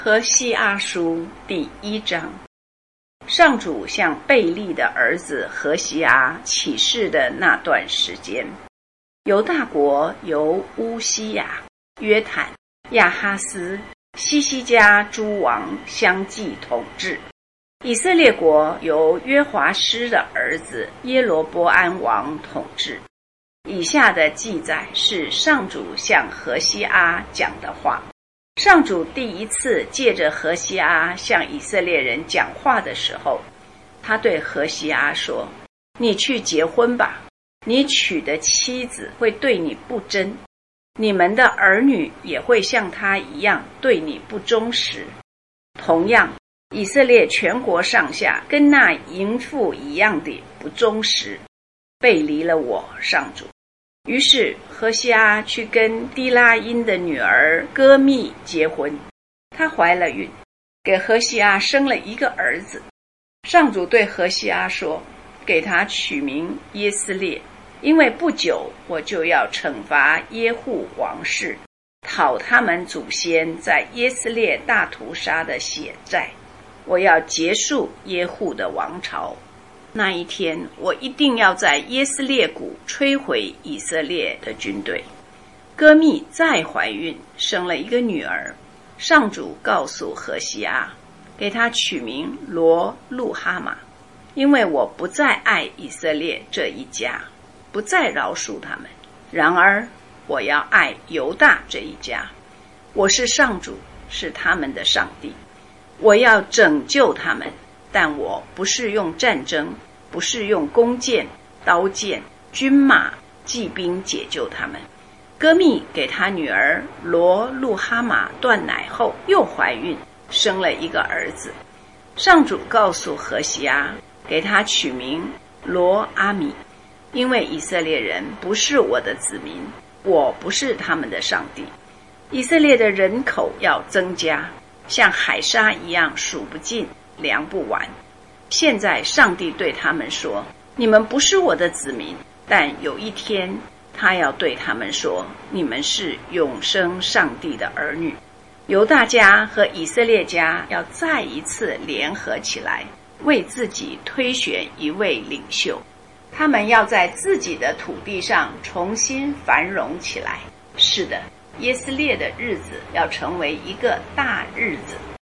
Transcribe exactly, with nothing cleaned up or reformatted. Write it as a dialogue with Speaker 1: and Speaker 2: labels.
Speaker 1: 何西阿书第一章，上主向贝利的儿子何西阿启示的那段时间，犹大国由乌西雅、约坦、亚哈斯、西西家诸王相继统治。以色列国由约华施的儿子耶罗波安王统治。以下的记载是上主向何西阿讲的话。上主第一次借着何西阿向以色列人讲话的时候，他对何西阿说：你去结婚吧，你娶的妻子会对你不贞，你们的儿女也会像他一样对你不忠实。同样，以色列全国上下跟那淫妇一样的不忠实，背离了我上主。于是何西阿去跟低拉因的女儿歌密结婚，她怀了孕，给何西阿生了一个儿子。上主对何西阿说，给他取名耶斯列，因为不久我就要惩罚耶户王室，讨他们祖先在耶斯列大屠杀的血债，我要结束耶户的王朝。那一天，我一定要在耶斯列谷摧毁以色列的军队。歌密再怀孕，生了一个女儿。上主告诉何西阿，给她取名罗路哈玛，因为我不再爱以色列这一家，不再饶恕他们。然而，我要爱犹大这一家。我是上主，是他们的上帝。我要拯救他们，但我不是用战争，不是用弓箭、刀剑、军马、骑兵解救他们。歌密给他女儿罗路哈玛断奶后又怀孕，生了一个儿子。上主告诉何西阿，给他取名罗阿米，因为以色列人不是我的子民，我不是他们的上帝。以色列的人口要增加，像海沙一样数不尽，量不完。现在上帝对他们说，你们不是我的子民，但有一天他要对他们说，你们是永生上帝的儿女。犹大家和以色列家要再一次联合起来，为自己推选一位领袖，他们要在自己的土地上重新繁荣起来。是的，耶斯列的日子要成为一个大日子。